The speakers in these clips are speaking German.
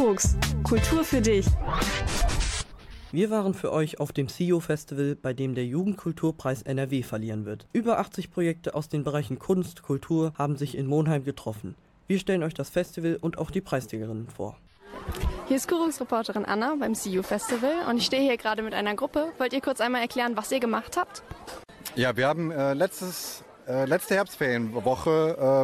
Kurux, Kultur für dich. Wir waren für euch auf dem CIO-Festival, bei dem der Jugendkulturpreis NRW verliehen wird. Über 80 Projekte aus den Bereichen Kunst, Kultur haben sich in Monheim getroffen. Wir stellen euch das Festival und auch die Preisträgerinnen vor. Hier ist Kurux-Reporterin Anna beim CIO-Festival und ich stehe hier gerade mit einer Gruppe. Wollt ihr kurz einmal erklären, was ihr gemacht habt? Ja, wir haben letzte Herbstferienwoche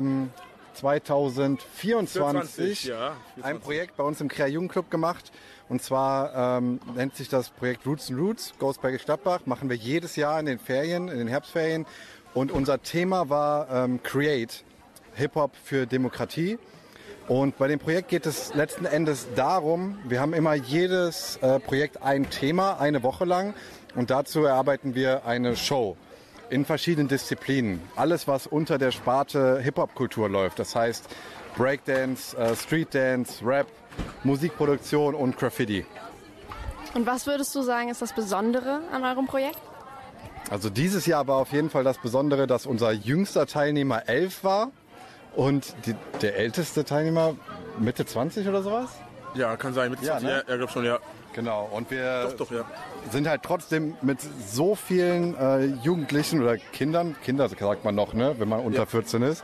2024 ein Projekt bei uns im Krea Jugendclub gemacht. Und zwar nennt sich das Projekt Roots and Roots, Goesberge Stadtbach. Machen wir jedes Jahr in den Ferien, in den Herbstferien. Und unser Thema war Create, Hip-Hop für Demokratie. Und bei dem Projekt geht es letzten Endes darum, wir haben immer jedes Projekt ein Thema, eine Woche lang. Und dazu erarbeiten wir eine Show in verschiedenen Disziplinen. Alles, was unter der Sparte Hip-Hop-Kultur läuft. Das heißt Breakdance, Streetdance, Rap, Musikproduktion und Graffiti. Und was würdest du sagen, ist das Besondere an eurem Projekt? Also dieses Jahr war auf jeden Fall das Besondere, dass unser jüngster Teilnehmer 11 war und der älteste Teilnehmer Mitte 20 oder sowas? Ja, kann sein, Mitte 20, ja, glaube schon, ja. Genau, und wir ja. sind halt trotzdem mit so vielen Jugendlichen oder Kinder sagt man noch, ne, wenn man unter 14 ist,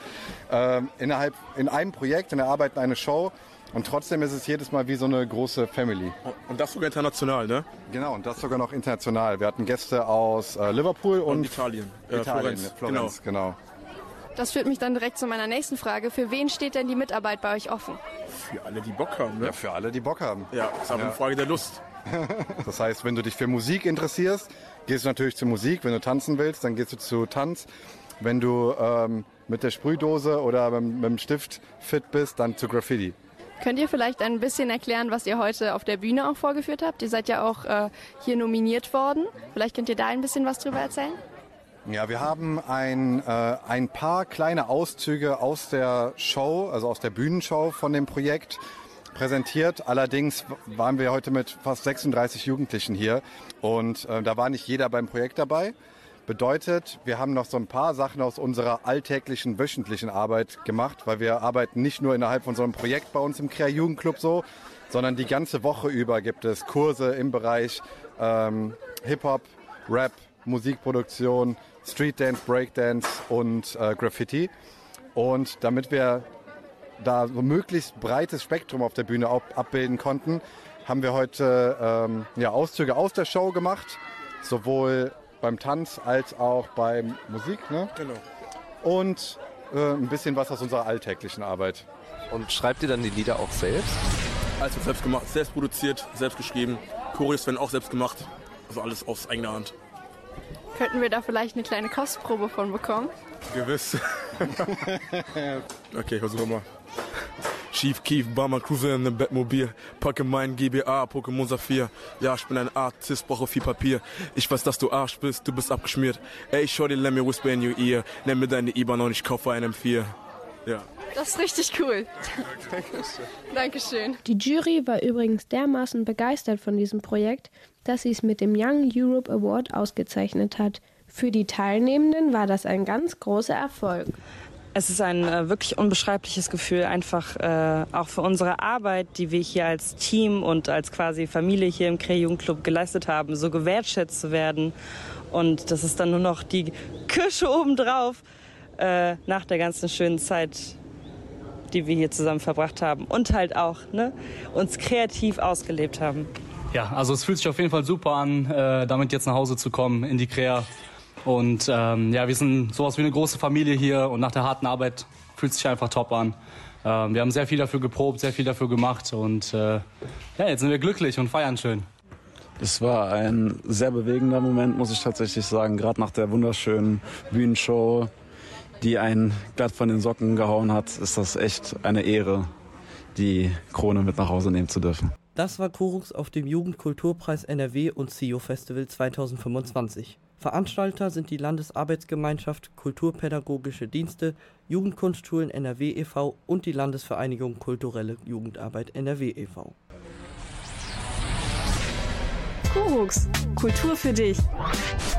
in einem Projekt, in der Arbeit eine Show. Und trotzdem ist es jedes Mal wie so eine große Family. Und das sogar international, ne? Genau, und das sogar noch international. Wir hatten Gäste aus Liverpool und Italien. Florenz, genau. Das führt mich dann direkt zu meiner nächsten Frage. Für wen steht denn die Mitarbeit bei euch offen? Für alle, die Bock haben, ne? Ja, für alle, die Bock haben. Ja, ist aber eine Frage der Lust. Das heißt, wenn du dich für Musik interessierst, gehst du natürlich zur Musik. Wenn du tanzen willst, dann gehst du zu Tanz. Wenn du mit der Sprühdose oder mit dem Stift fit bist, dann zu Graffiti. Könnt ihr vielleicht ein bisschen erklären, was ihr heute auf der Bühne auch vorgeführt habt? Ihr seid ja auch hier nominiert worden. Vielleicht könnt ihr da ein bisschen was drüber erzählen? Ja, wir haben ein paar kleine Auszüge aus der Show, also aus der Bühnenshow von dem Projekt präsentiert. Allerdings waren wir heute mit fast 36 Jugendlichen hier und da war nicht jeder beim Projekt dabei. Bedeutet, wir haben noch so ein paar Sachen aus unserer alltäglichen, wöchentlichen Arbeit gemacht, weil wir arbeiten nicht nur innerhalb von so einem Projekt bei uns im Krea Jugendclub so, sondern die ganze Woche über gibt es Kurse im Bereich Hip-Hop, Rap, Musikproduktion, Streetdance, Breakdance und Graffiti. Und damit wir da so möglichst breites Spektrum auf der Bühne abbilden konnten, haben wir heute Auszüge aus der Show gemacht, sowohl beim Tanz als auch beim Musik. Ne? Genau. Und ein bisschen was aus unserer alltäglichen Arbeit. Und schreibt ihr dann die Lieder auch selbst? Alles wird selbst gemacht, selbst produziert, selbst geschrieben. Choreos werden auch selbst gemacht. Also alles aus eigener Hand. Könnten wir da vielleicht eine kleine Kostprobe von bekommen? Gewiss. Okay, versuchen wir mal. Chief Keef, Barmer, Cruiser in einem Bettmobil. Packe meinen GBA, Pokémon Saphir. Ja, ich bin ein Artist, brauche viel Papier. Ich weiß, dass du Arsch bist, du bist abgeschmiert. Ey, shorty, let me whisper in your ear. Nenn mir deine IBAN und ich kaufe einen M4. Ja. Das ist richtig cool. Dankeschön. Die Jury war übrigens dermaßen begeistert von diesem Projekt, dass sie es mit dem Young Europe Award ausgezeichnet hat. Für die Teilnehmenden war das ein ganz großer Erfolg. Es ist ein wirklich unbeschreibliches Gefühl, einfach auch für unsere Arbeit, die wir hier als Team und als quasi Familie hier im Krea Jugendclub geleistet haben, so gewertschätzt zu werden. Und das ist dann nur noch die Kirsche obendrauf nach der ganzen schönen Zeit, die wir hier zusammen verbracht haben und halt auch uns kreativ ausgelebt haben. Ja, also es fühlt sich auf jeden Fall super an, damit jetzt nach Hause zu kommen in die Krea. Und wir sind sowas wie eine große Familie hier und nach der harten Arbeit fühlt es sich einfach top an. Wir haben sehr viel dafür geprobt, sehr viel dafür gemacht und jetzt sind wir glücklich und feiern schön. Es war ein sehr bewegender Moment, muss ich tatsächlich sagen, gerade nach der wunderschönen Bühnenshow, die einen glatt von den Socken gehauen hat, ist das echt eine Ehre, die Krone mit nach Hause nehmen zu dürfen. Das war Kurux auf dem Jugendkulturpreis NRW und CIO-Festival 2025. Veranstalter sind die Landesarbeitsgemeinschaft Kulturpädagogische Dienste, Jugendkunstschulen NRW e.V. und die Landesvereinigung Kulturelle Jugendarbeit NRW e.V. Kurux, Kultur für dich.